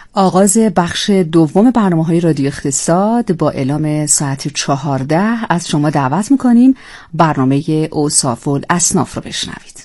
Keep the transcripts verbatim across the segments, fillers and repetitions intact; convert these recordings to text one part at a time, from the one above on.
آغاز بخش دوم برنامه‌های رادیو اقتصاد با اعلام ساعت چهارده از شما دعوت می‌کنیم برنامه اوصاف الاصناف رو بشنوید.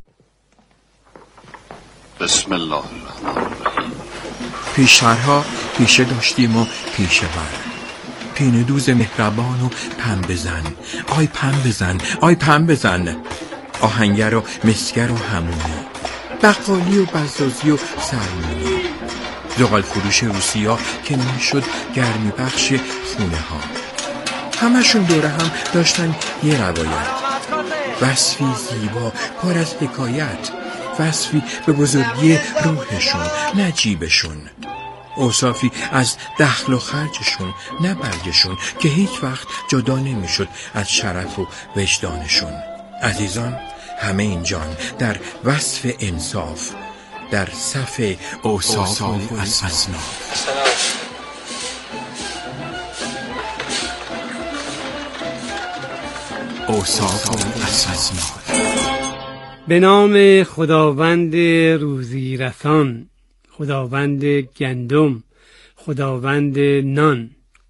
بسم الله الرحمن الرحیم. پیشترها پیشه داشتیم و پیشه بر، پینه دوز مهربان و پم بزن، آی پم بزن، آی پم بزن، آهنگر و مسگر و همونی، بقالی و بزازی و سرمونی، زغال فروش روسیا که میشد گرمی بخش خونه ها. همشون دوره هم داشتن یه روایت، وصفی زیبا پر از حکایت، وصفی به بزرگی روحشون نه جیبشون، اوصافی از دخل و خرجشون نه برگشون که هیچ وقت جدا نمیشد از شرف و وجدانشون. عزیزان، همه اینجان در وصف انصاف، در صف اوصاف و اصناف. اوصاف و اصناف. به نام خداوند روزی رسان، خداوند گندم، خداوند نان.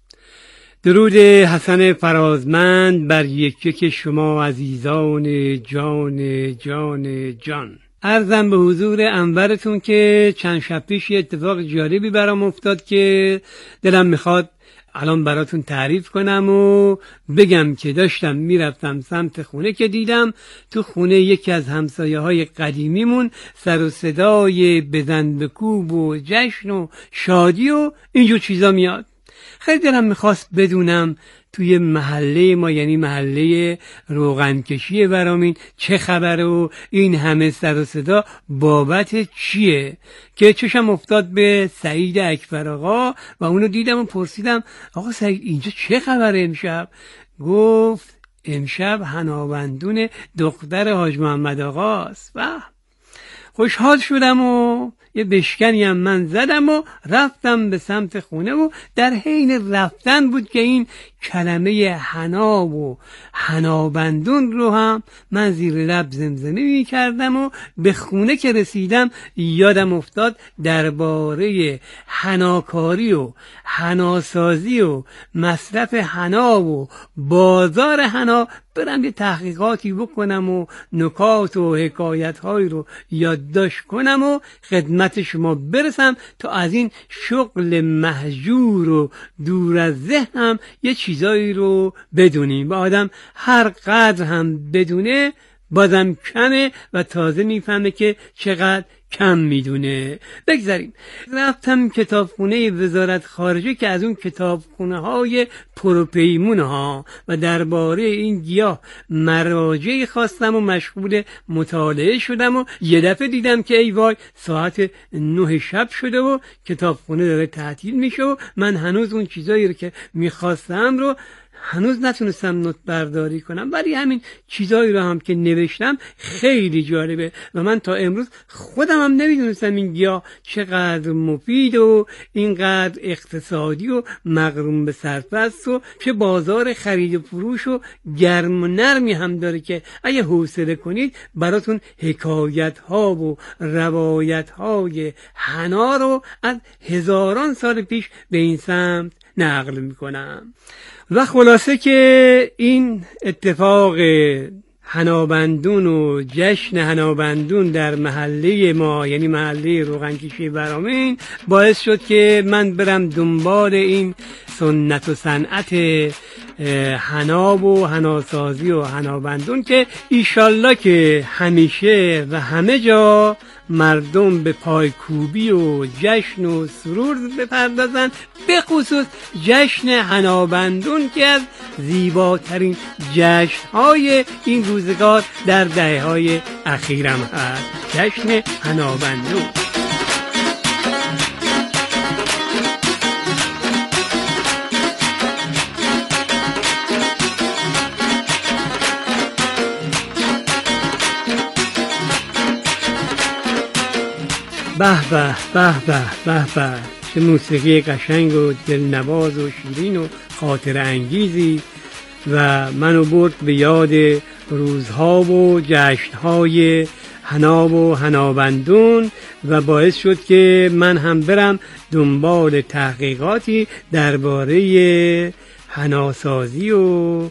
درود حسن فرازمند بر یک یک شما عزیزان جان جان جان. عرضم به حضور انورتون که چند شب پیش یه اتفاق جالبی برام افتاد که دلم میخواد الان براتون تعریف کنم و بگم که داشتم میرفتم سمت خونه که دیدم تو خونه یکی از همسایه های قدیمیمون سر و صدای بزن بکوب و جشن و شادی و اینجور چیزا میاد. خیلی دلم میخواست بدونم توی محله ما، یعنی محله روغنکشی ورامین، چه خبره و این همه سر و صدا بابت چیه، که چشم افتاد به سعید اکبر آقا و اونو دیدم و پرسیدم آقا سعید اینجا چه خبره امشب؟ گفت امشب هنابندون دختر حاج محمد آقاست. و خوشحال شدم و یه بشکنی هم من زدم و رفتم به سمت خونه و در حین رفتن بود که این کلمه حنا و حنابندون رو هم من زیر لب زمزمه می کردم و به خونه که رسیدم یادم افتاد درباره حناکاری و حناسازی و مصرف حنا و بازار حنا برم یه تحقیقاتی بکنم و نکات و حکایت هایی رو یادداشت کنم و خدمت شما برسم تا از این شغل مهجور و دور از ذهنم یه چیزایی رو بدونیم. و آدم هر قدر هم بدونه بازم کمه و تازه میفهمه که چقدر کم میدونه. بگذاریم رفتم کتابخونه وزارت خارجه که از اون کتابخونه های پروپیمون ها و درباره این گیاه مراجعی خواستم و مشغول مطالعه شدم و یه دفعه دیدم که ای وای ساعت نه شب شده و کتابخونه داره تعطیل میشه و من هنوز اون چیزایی رو که میخواستم رو هنوز نتونستم نوت برداری کنم، ولی همین چیزایی رو هم که نوشتم خیلی جالبه و من تا امروز خودم هم نمیدونستم این گیاه چقدر مفید و اینقدر اقتصادی و مغروم به سرپرست و چه بازار خرید و فروش و گرم و نرمی هم داره که اگه حوصله کنید براتون حکایت ها و روایت های حنا رو از هزاران سال پیش به این سمت نقل میکنم. و خلاصه که این اتفاق حنابندون و جشن حنابندون در محله ما، یعنی محله روغنکشی ورامین، باعث شد که من برم دنبال این سنت و صنعت حنا و حناسازی و حنابندون که ایشالله که همیشه و همه جا مردم به پایکوبی و جشن و سرور بپردازن، به خصوص جشن حنابندون که از زیباترین جشن‌های این روزگار در دهه‌های اخیرم هست. جشن حنابندون. به به به به به به، چه موسیقی قشنگ و دلنواز و شیرین و خاطر انگیزی و منو برد به یاد روزها و جشنهای حنا و حنابندون و باعث شد که من هم برم دنبال تحقیقاتی درباره حناسازی و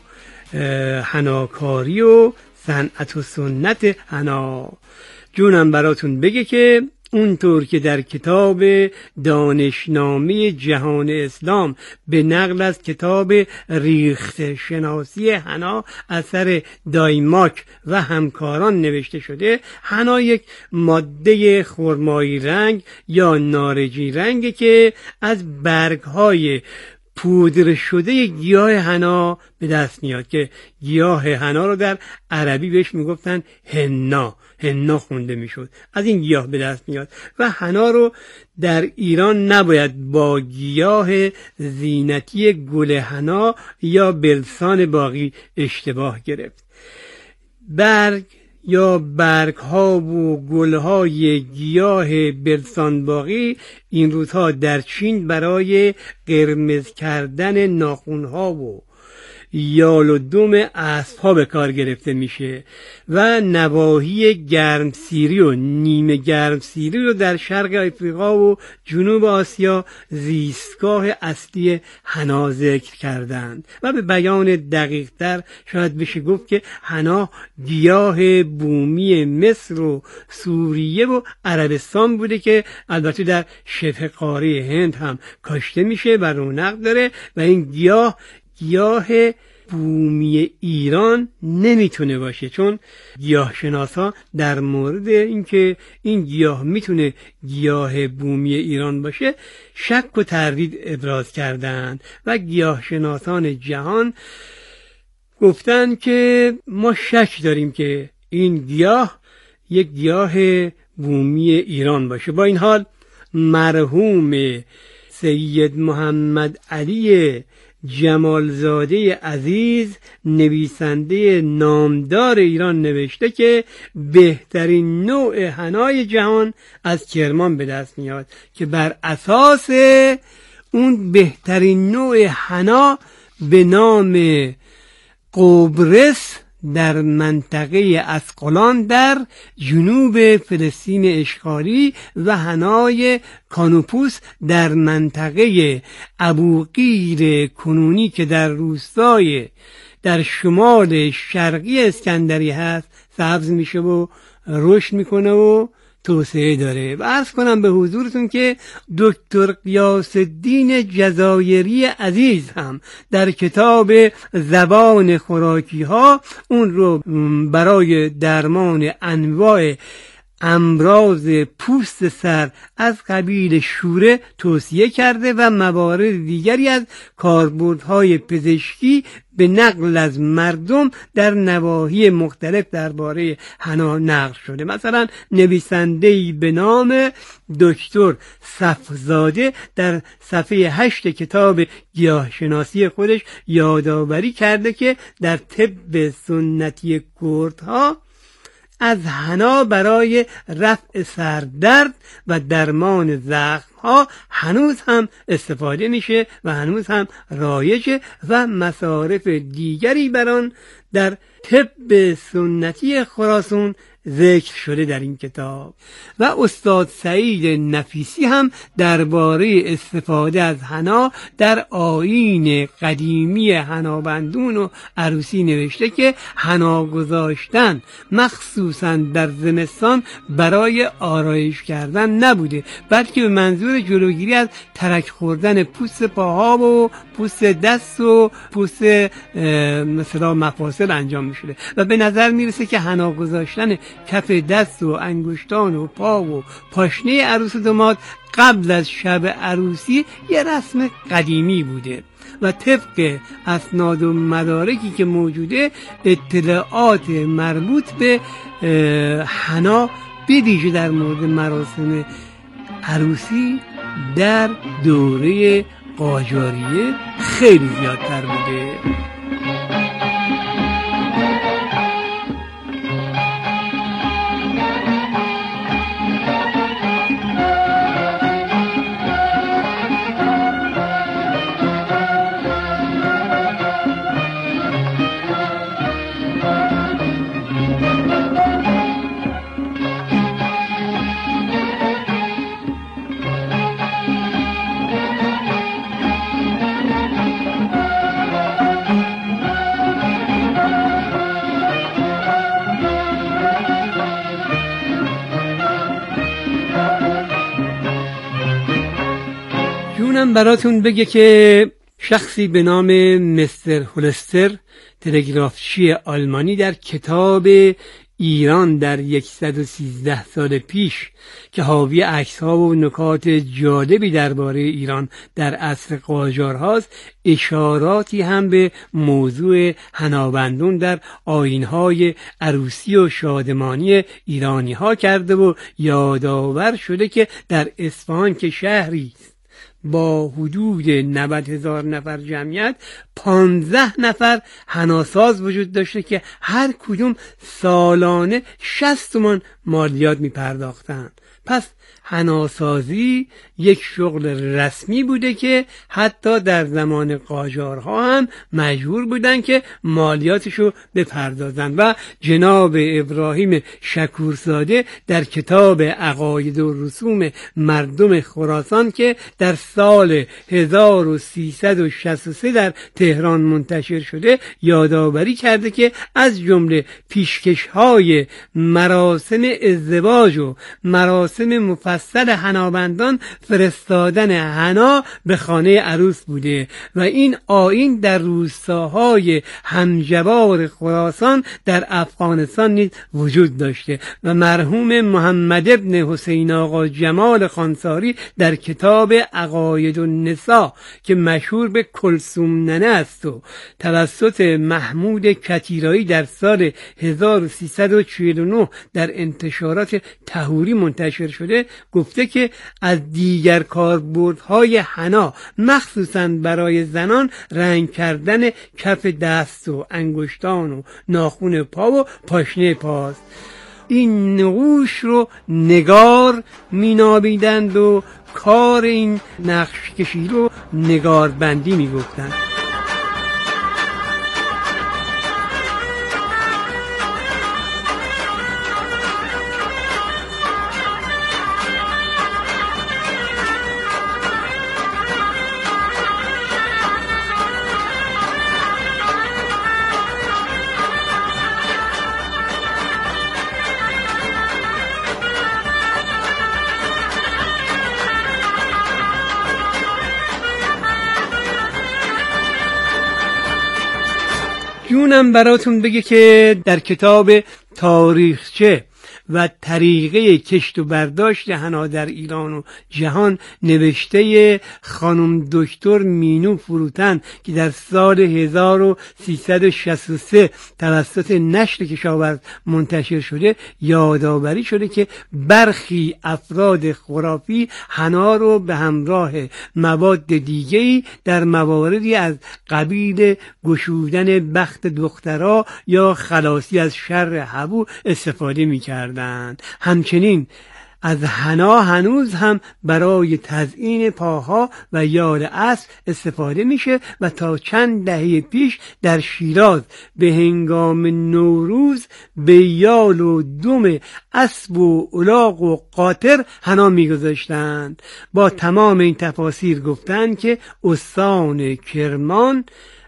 حناکاری و صنعت و سنت حنا. جونم براتون بگه که اونطور که در کتاب دانشنامه جهان اسلام به نقل از کتاب ریخت شناسی حنا اثر دایماک و همکاران نوشته شده، حنا یک ماده خرمایی رنگ یا نارنجی رنگه که از برگ‌های پودر شده گیاه حنا به دست میاد که گیاه حنا رو در عربی بهش میگفتن حنا، حنا خونده میشد. از این گیاه به دست میاد و حنا رو در ایران نباید با گیاه زینتی گل حنا یا بلسان باقی اشتباه گرفت. برگ یا برگ ها و گل های گیاه بلسان باقی این روزها در چین برای قرمز کردن ناخن ها و یال و دم اسب ها به کار گرفته میشه و نواحی گرمسیری و نیمه گرمسیری رو در شرق افریقا و جنوب آسیا زیستگاه اصلی حنا ذکر کردند و به بیان دقیق تر شاید بشه گفت که حنا گیاه بومی مصر و سوریه و عربستان بوده که البته در شبه قاره هند هم کاشته میشه و رونق داره و این گیاه گیاه بومی ایران نمیتونه باشه، چون گیاه شناسا در مورد اینکه این گیاه میتونه گیاه بومی ایران باشه شک و تردید ابراز کردند و گیاه شناسان جهان گفتن که ما شک داریم که این گیاه یک گیاه بومی ایران باشه. با این حال مرحوم سید محمد علی جمالزاده عزیز نویسنده نامدار ایران نوشته که بهترین نوع حنای جهان از کرمان به دست میاد که بر اساس اون بهترین نوع حنا به نام قبرس در منطقه اسقلان در جنوب فلسطین اشغالی و حنای کانوپوس در منطقه ابوقیر کنونی که در روستای در شمال شرقی اسکندری هست سبز میشه و رشد میکنه و توسعه داره. و عرض کنم به حضورتون که دکتر غیاث الدین جزایری عزیز هم در کتاب زبان خوراکی ها اون رو برای درمان انواع امراض پوست سر از قبیل شوره توصیه کرده و موارد دیگری از کاربردهای پزشکی به نقل از مردم در نواحی مختلف درباره حنا نقل شده. مثلا نویسنده‌ای به نام دکتر صفزاده در صفحه هشت کتاب گیاهشناسی خودش یادآوری کرده که در طب سنتی کردها از حنا برای رفع سردرد و درمان زخم‌ها هنوز هم استفاده میشه و هنوز هم رایجه و مصارف دیگری بر آن در طب سنتی خراسان ذکر شده در این کتاب. و استاد سعید نفیسی هم درباره استفاده از حنا در آیین قدیمی حنابندون و عروسی نوشته که حنا گذاشتن مخصوصا در زمستان برای آرایش کردن نبوده، بلکه به منظور جلوگیری از ترک خوردن پوست پاها و پوست دست و پوست مثلا مفاصل انجام می شده. و به نظر میرسه که حنا گذاشتن کف دست و انگشتان و پا و پاشنه عروس و داماد قبل از شب عروسی یه رسم قدیمی بوده و طبق اسناد و مدارکی که موجوده اطلاعات مربوط به حنا به ویژه در مورد مراسم عروسی در دوره قاجاریه خیلی زیادتر بوده. جونم براتون بگه که شخصی به نام مستر هولستر، تلگرافچی آلمانی، در کتاب ایران در صد و سیزده سال پیش که حاوی عکس‌ها و نکات جالبی درباره ایران در عصر قاجار هاست، اشاراتی هم به موضوع حنابندون در آیین‌های عروسی و شادمانی ایرانی ها کرده و یادآور شده که در اصفهان که شهری با حدود نود هزار نفر جمعیت، پانزده نفر حناساز وجود داشته که هر کدوم سالانه شصت تومان مالیات می پرداختن. پس حناسازی یک شغل رسمی بوده که حتی در زمان قاجارها هم مجبور بودن که مالیاتشو بپردازن و جناب ابراهیم شکورزاده در کتاب عقاید و رسوم مردم خراسان که در سال هزار و سیصد و شصت و سه در تهران منتشر شده یادآوری کرده که از جمله پیشکش‌های مراسم ازدواج و مراسم مفصل حنابندان فرستادن حنا به خانه عروس بوده و این آیین در روستاهای همجوار خراسان در افغانستان نیز وجود داشته و مرحوم محمد ابن حسین آقا جمال خانساری در کتاب عقاید النساء که مشهور به کلثوم ننه است و توسط محمود کتیرایی در سال هزار و سیصد و چهل و نه در انتشارات طهوری منتشر شده گفته که از دیگر کاربردهای حنا مخصوصاً برای زنان رنگ کردن کف دست و انگشتان و ناخن پا و پاشنه پاست. این نقوش رو نگار مینابیدند و کار این نقش کشی رو نگاربندی میگفتند. جونم براتون بگه که در کتاب تاریخچه و طریقه کشت و برداشت حنا در ایران و جهان نوشته خانم دکتر مینو فروتن که در سال هزار و سیصد و شصت و سه توسط نشر کشاورز منتشر شده یادآوری شده که برخی افراد خرافی حنا رو به همراه مواد دیگه‌ای در مواردی از قبیل گشودن بخت دخترها یا خلاصی از شر حبو استفاده می‌کردند. همچنین از حنا هنوز هم برای تزیین پاها و یال اسب استفاده میشه و تا چند دهه پیش در شیراز به هنگام نوروز به یال و دم اسب و الاغ و قاطر حنا میگذاشتند. با تمام این تفاسیر گفتند که استان کرمان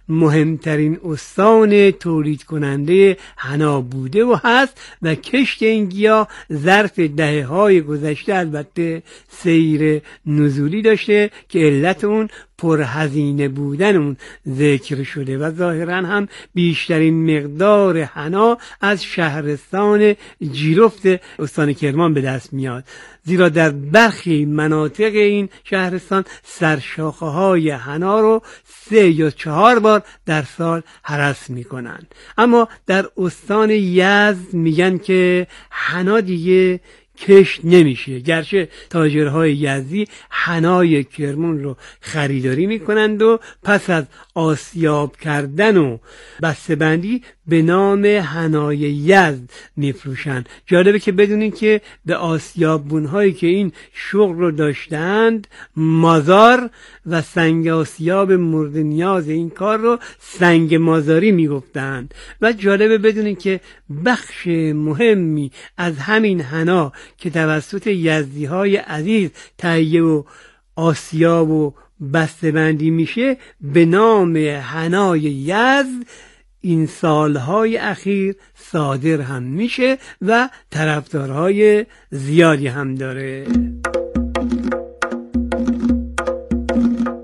مهمترین استان تولید کننده حنا بوده و هست و کشت این گیاه ظرف دهه های گذشته البته سیر نزولی داشته که علت اون پرهزینه بودن اون ذکر شده و ظاهرا هم بیشترین مقدار حنا از شهرستان جیرفت استان کرمان به دست میاد، زیرا در برخی مناطق این شهرستان سرشاخه های حنا رو سه یا چهار بار در سال هرس میکنن. اما در استان یزد میگن که حنا دیگه کشت نمیشه، گرچه تاجرهای یزدی حنای کرمان رو خریداری میکنند و پس از آسیاب کردن و بسته‌بندی به نام حنای یزد میفروشند. جالبه که بدونین که به آسیابونهایی که این شغل رو داشتند مازار و سنگ آسیاب مورد نیاز این کار رو سنگ مازاری میگفتند و جالبه بدونین که بخش مهمی از همین حنا که توسط یزدی های عزیز تهیه و آسیاب و بسته‌بندی میشه به نام حنای یزد این سالهای اخیر صادر هم میشه و طرفدارهای زیادی هم داره.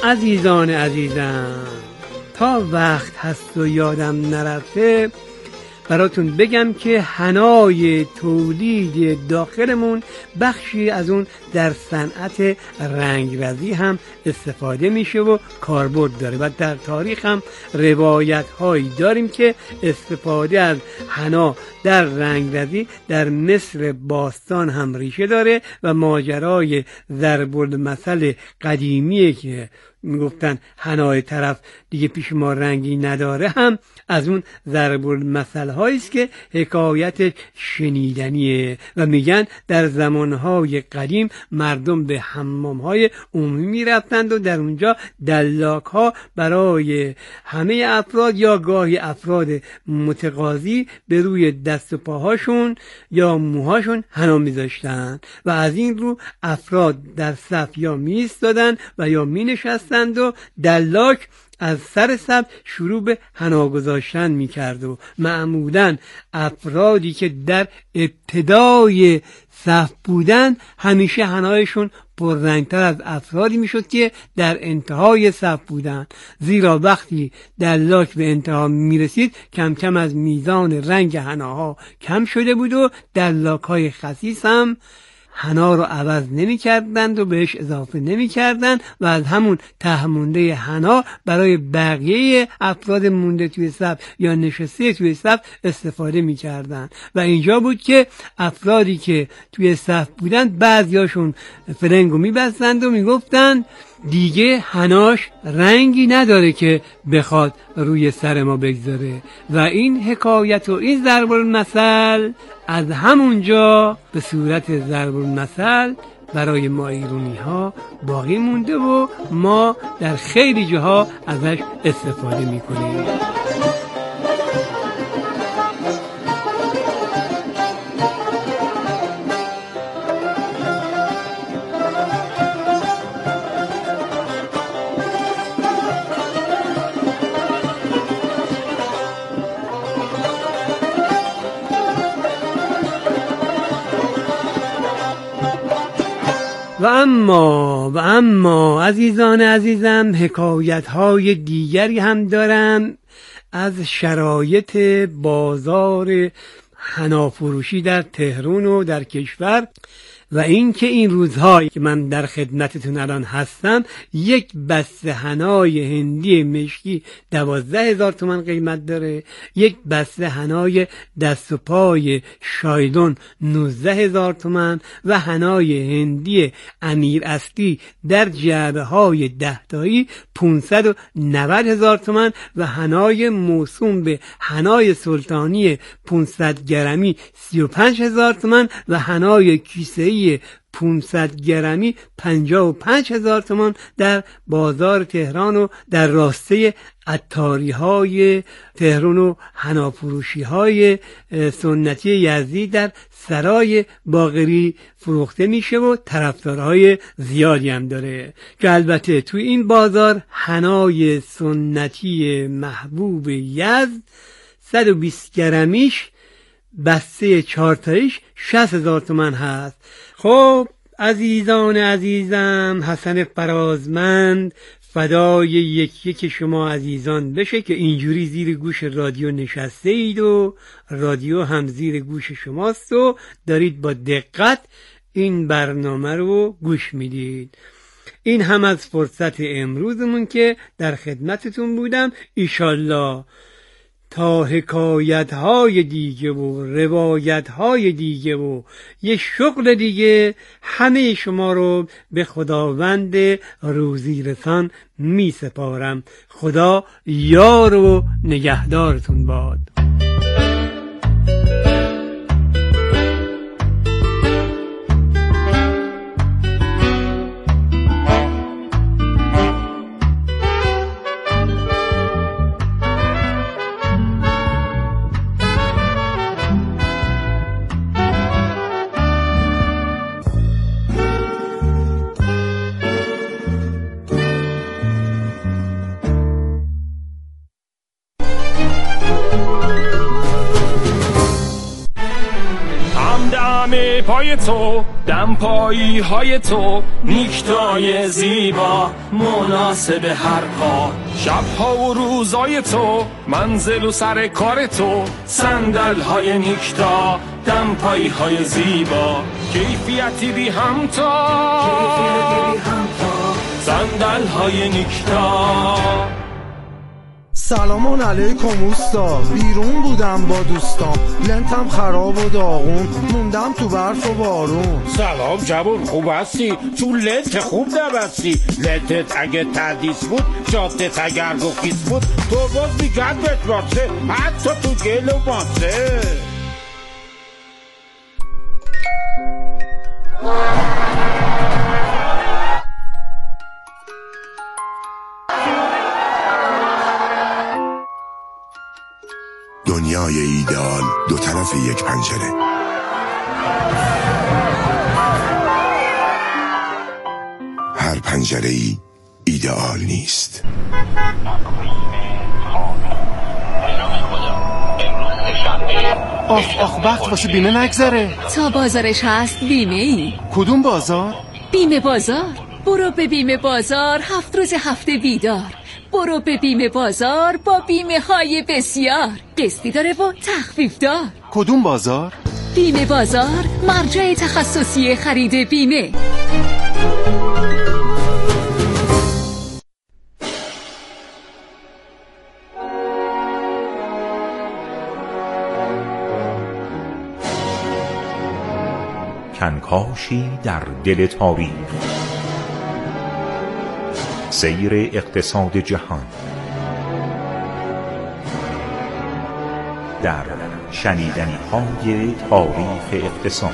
عزیزان عزیزم، تا وقت هست و یادم نرفته براتون بگم که حنای تولید داخلمون بخشی از اون در صنعت رنگرزی هم استفاده میشه و کاربرد داره و در تاریخ هم روایت هایی داریم که استفاده از حنا در رنگرزی در مصر باستان هم ریشه داره و ماجرای ضرب المثل قدیمیه که میگفتن حنای طرف دیگه پیش ما رنگی نداره هم از اون ضرب المثل هاییست که حکایتش شنیدنیه و میگن در زمانهای قدیم مردم به حمام های عمومی میرفتند و در اونجا دلاک ها برای همه افراد یا گاهی افراد متقاضی به روی دست و پاهاشون یا موهاشون حنا میذاشتن و از این رو افراد در صف یا میایستادن و یا مینشستند و دلاک از سر صف شروع به حنا گذاشتن میکرد و معمولاً افرادی که در ابتدای صف بودن همیشه حنایشون پررنگتر از افرادی میشد که در انتهای صف بودن، زیرا وقتی دلاک به انتها میرسید کم کم از میزان رنگ حناها کم شده بود و دلاک های خسیس هم حنا رو عوض نمی کردند و بهش اضافه نمی کردند و از همون ته مونده حنا برای بقیه افراد مونده توی صف یا نشسته توی صف استفاده می کردند و اینجا بود که افرادی که توی صف بودند بعضیاشون فرنگو می بستند و می گفتند دیگه حناش رنگی نداره که بخواد روی سر ما بگذاره و این حکایت و این ضرب المثل از همونجا به صورت ضرب المثل برای ما ایرانی ها باقی مونده و ما در خیلی جاها ازش استفاده میکنیم. و اما و اما عزیزان عزیزم حکایت های دیگری هم دارم از شرایط بازار حنافروشی در تهران و در کشور و این که این روزهایی که من در خدمتتون الان هستم یک بسته حنای هندی مشکی دوازده هزار تومان قیمت داره، یک بسته حنای دست و پای شایدون نوزده هزار تومان و حنای هندی امیر اصلی در جعبه های ده تایی پانصد و نود هزار تومان و حنای موسوم به حنای سلطانی پانصد گرمی سی و پنج هزار تومان و حنای کیسه‌ای پانصد گرمی پنجاه و پنج هزار تومان در بازار تهران و در راسته عطاری های تهران و حنافروشی های سنتی یزدی در سرای باقری فروخته میشه و طرفدارهای زیادی هم داره که البته توی این بازار حنای سنتی محبوب یزد صد و بیست گرمیش بسته چارتاییش شصت هزار تومان هست. خب عزیزان عزیزم، حسن فرازمند فدای یکی که شما عزیزان بشه که اینجوری زیر گوش رادیو نشسته اید و رادیو هم زیر گوش شماست و دارید با دقت این برنامه رو گوش میدید. این هم از فرصت امروزمون که در خدمتتون بودم. ایشالله تا حکایت های دیگه و روایت های دیگه و یه شغل دیگه همه شما رو به خداوند روزی رسان می سپارم. خدا یار و نگهدارتون باد. پای تو دمپایی های تو نیکتای زیبا مناسب هر کار، شبها و روزای تو منزل و سر کار تو، صندل های نیکتا دمپایی های زیبا، کیفیتی بی همتا صندل های نیکتا. سلام علیکم اوستا، بیرون بودم با دوستام، لنتم خراب و داغون، موندم تو برف و بارون. سلام جوون، خوب هستی؟ چون لنت خوب نبستی. لنتت اگه تردیس بود، جادت اگر رخیص بود، تو باز میگن بهت راسته، حتی تو گل و ماسه. دنیای ایدئال دو طرف یک پنجره. هر پنجره ای ایدئال نیست. آخ آخ وقت واسه بیمه نگذره. تا بازارش هست بیمه ای. کدوم بازار؟ بیمه بازار. برو به بیمه بازار، هفت روز هفته بیدار. برو به بیمه بازار با بیمه های بسیار، قسطی داره و تخفیف دار. کدوم بازار؟ بیمه بازار، مرجع تخصصی خرید بیمه. کنکاشی در دل تاریخ، سیر اقتصاد جهان در شنیدنی‌های تاریخ اقتصاد.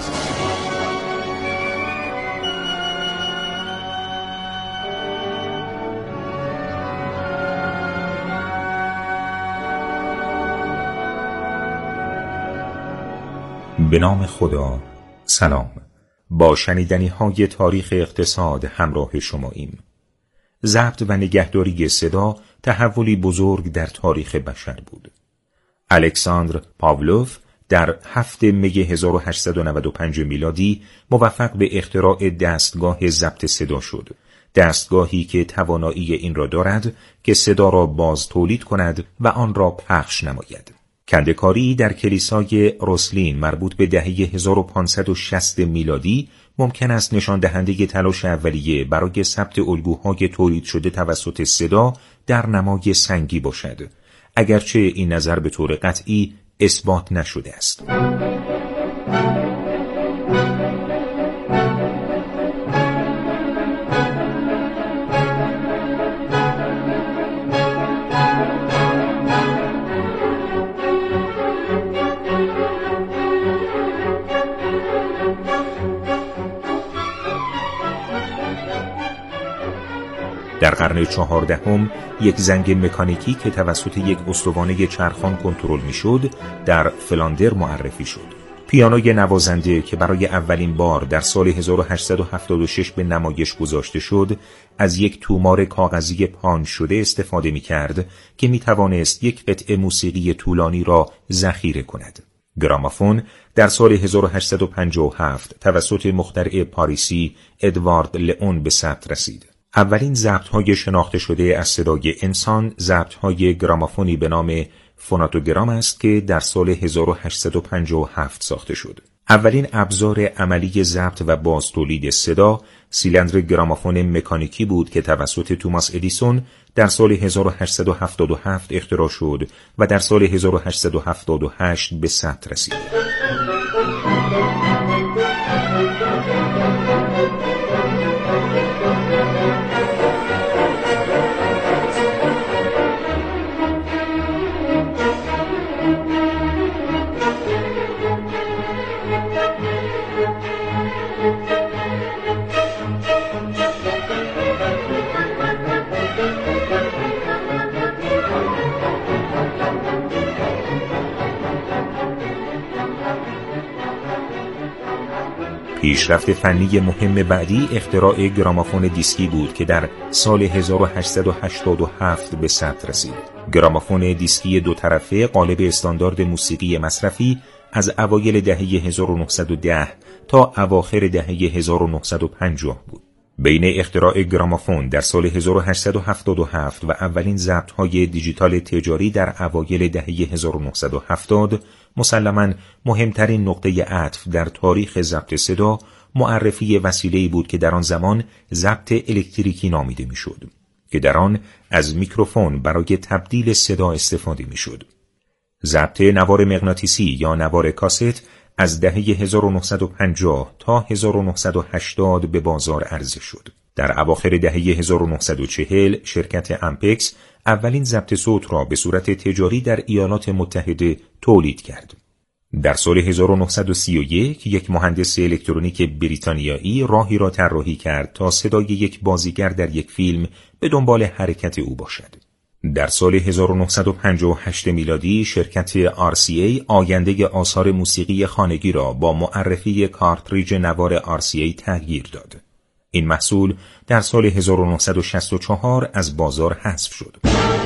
به نام خدا. سلام. با شنیدنی‌های تاریخ اقتصاد همراه شماییم. ضبط و نگهداری صدا تحولی بزرگ در تاریخ بشر بود. الکساندر پاولوف در هفتم می هزار و هشتصد و نود و پنج میلادی موفق به اختراع دستگاه ضبط صدا شد. دستگاهی که توانایی این را دارد که صدا را باز تولید کند و آن را پخش نماید. کنده‌کاری در کلیسای روسلین مربوط به دهه هزار و پانصد و شصت میلادی ممکن است نشان دهنده تلاش اولیه برای ثبت الگوهای تولید شده توسط صدا در نمای سنگی باشد، اگرچه این نظر به طور قطعی اثبات نشده است. در قرن چهاردهم یک زنگ مکانیکی که توسط یک استوانه چرخان کنترل میشد در فلاندر معرفی شد. پیانوی نوازنده که برای اولین بار در سال هزار و هشتصد و هفتاد و شش به نمایش گذاشته شد، از یک تومار کاغذی پان شده استفاده می‌کرد که می‌توانست یک قطعه موسیقی طولانی را ذخیره کند. گرامافون در سال هزار و هشتصد و پنجاه و هفت توسط مخترع پاریسی ادوارد لئون به ثبت رسید. اولین ضبط‌های شناخته شده از صدای انسان ضبط‌های گرامافونی به نام فوناتوگرام است که در سال هزار و هشتصد و پنجاه و هفت ساخته شد. اولین ابزار عملی ضبط و بازتولید صدا سیلندر گرامافون مکانیکی بود که توسط توماس ادیسون در سال هزار و هشتصد و هفتاد و هفت اختراع شد و در سال هزار و هشتصد و هفتاد و هشت به ثبت رسید. پیشرفت فنی مهم بعدی اختراع گرامافون دیسکی بود که در سال هزار و هشتصد و هشتاد و هفت به ثبت رسید. گرامافون دیسکی دو طرفه قالب استاندارد موسیقی مصرفی از اوایل دهه هزار و نهصد و ده تا اواخر دهه هزار و نهصد و پنجاه بود. بین اختراع گرامافون در سال هزار و هشتصد و هفتاد و هفت و اولین ضبط‌های دیجیتال تجاری در اوایل دهه هزار و نهصد و هفتاد، مسلماً مهمترین نقطه عطف در تاریخ ضبط صدا معرفی وسیله‌ای بود که در آن زمان ضبط الکتریکی نامیده میشد، که در آن از میکروفون برای تبدیل صدا استفاده میشد. ضبط نوار مغناطیسی یا نوار کاست از دهه هزار و نهصد و پنجاه تا هزار و نهصد و هشتاد به بازار عرضه شد. در اواخر دهه هزار و نهصد و چهل شرکت امپکس اولین ضبط صوت را به صورت تجاری در ایالات متحده تولید کرد. در سال هزار و نهصد و سی و یک یک مهندس الکترونیک بریتانیایی راهی را طراحی کرد تا صدای یک بازیگر در یک فیلم به دنبال حرکت او باشد. در سال هزار و نهصد و پنجاه و هشت میلادی شرکت آر سی ای آینده آثار موسیقی خانگی را با معرفی کارتریج نوار آر سی ای تغییر داد. این محصول در سال هزار و نهصد و شصت و چهار از بازار حذف شد.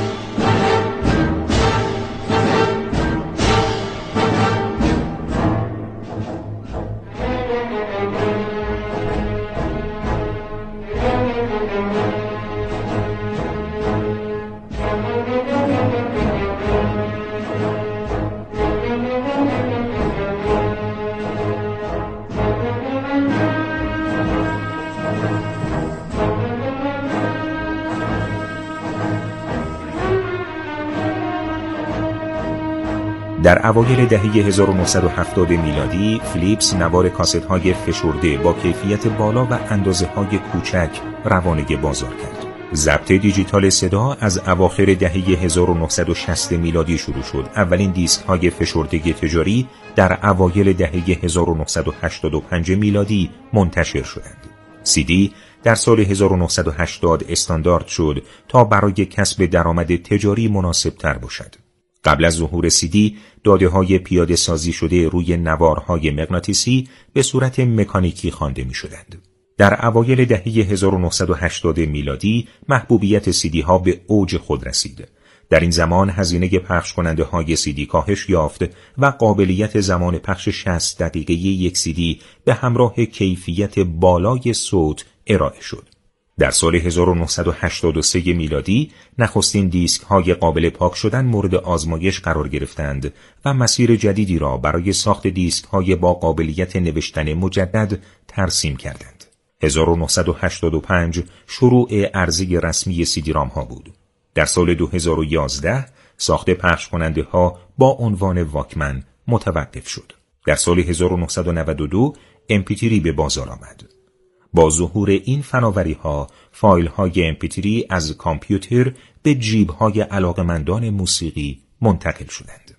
در اوایل دهه هزار و نهصد و هفتاد میلادی فیلیپس نوار کاست‌های فشرده با کیفیت بالا و اندازه‌های کوچک روانه بازار کرد. ضبط دیجیتال صدا از اواخر دهه هزار و نهصد و شصت میلادی شروع شد. اولین دیسک‌های فشرده تجاری در اوایل دهه هزار و نهصد و هشتاد و پنج میلادی منتشر شدند. سی دی در سال هزار و نهصد و هشتاد استاندارد شد تا برای کسب درآمد تجاری مناسب‌تر باشد. قبل از ظهور سی دی، داده‌های پیاده سازی شده روی نوارهای مغناطیسی به صورت مکانیکی خوانده می‌شدند. در اوایل دهه هزار و نهصد و هشتاد میلادی محبوبیت سی دی ها به اوج خود رسید. در این زمان هزینه پخش کننده های سی دی کاهش یافت و قابلیت زمان پخش شصت دقیقه یک سی دی به همراه کیفیت بالای صوت ارائه شد. در سال هزار و نهصد و هشتاد و سه میلادی نخستین دیسک های قابل پاک شدن مورد آزمایش قرار گرفتند و مسیر جدیدی را برای ساخت دیسک های با قابلیت نوشتن مجدد ترسیم کردند. هزار و نهصد و هشتاد و پنج شروع عرضه رسمی سی دی رام ها بود. در سال دو هزار و یازده ساخت پخش کننده ها با عنوان واکمن متوقف شد. در سال هزار و نهصد و نود و دو ام پی تری به بازار آمد. با ظهور این فناوری ها فایل های ام پی تری از کامپیوتر به جیب های علاقمندان موسیقی منتقل شدند.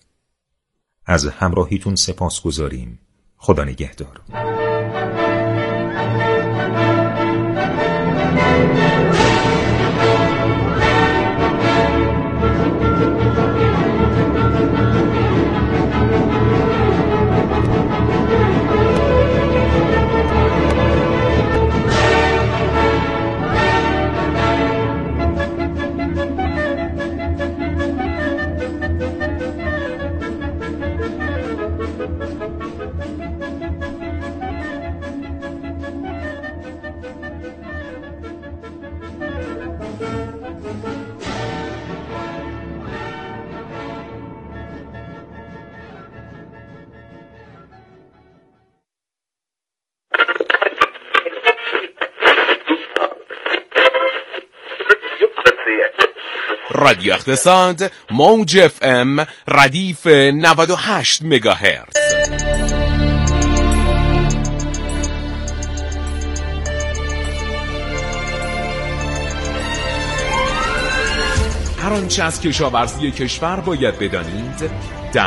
از همراهیتون سپاس گذاریم. خدا نگهدار. رادیو اقتصاد موج اف ام ردیف نود و هشت مگاهرتز. هر آنچه از کشاورزی کشور باید بدانید